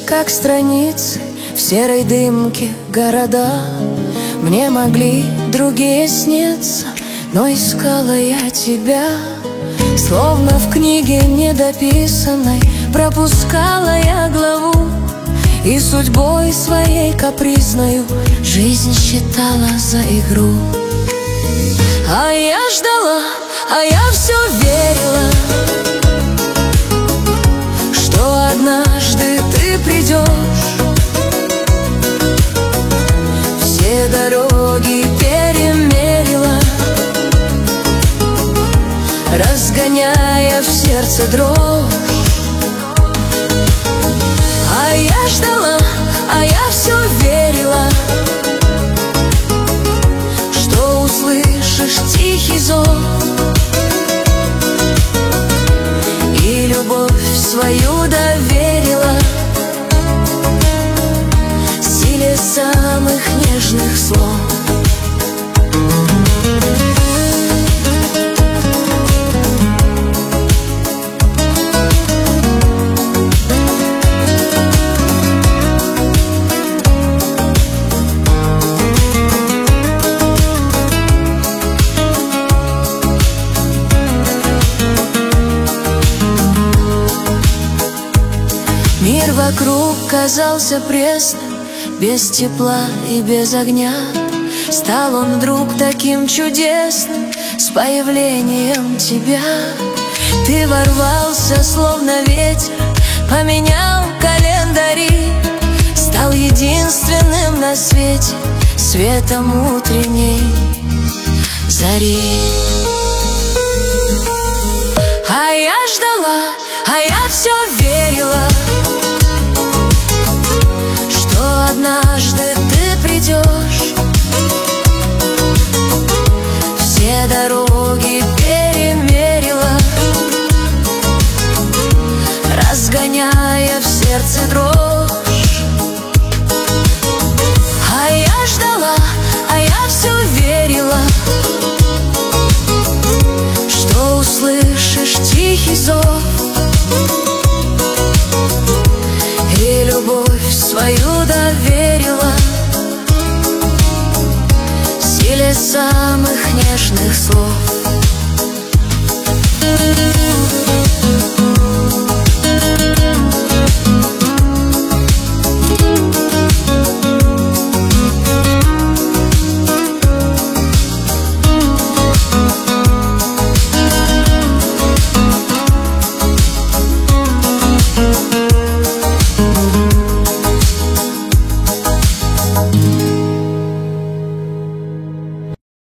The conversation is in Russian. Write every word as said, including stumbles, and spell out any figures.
как страницы в серой дымке города. Мне могли другие сниться, но искала я тебя. Словно в книге недописанной пропускала я главу, и судьбой своей капризною жизнь считала за игру. А я ждала, а я все верила, что однажды ты придешь. Все дороги перемерила, разгоняя в сердце дрожь. А я ждала, а я все верила, что услышишь тихий зов и любовь свою доверила силе самых нежных слов. Мир вокруг казался пресным, без тепла и без огня. Стал он вдруг таким чудесным с появлением тебя. Ты ворвался, словно ветер, поменял календари, стал единственным на свете светом утренней зари. А я ждала, а я все верила, что однажды ты придешь. Все дороги перемерила, разгоняя в сердце дрожь. А я ждала, а я все верила, что услышишь тихий зов и любовь свою доверила силе самых нежных слов.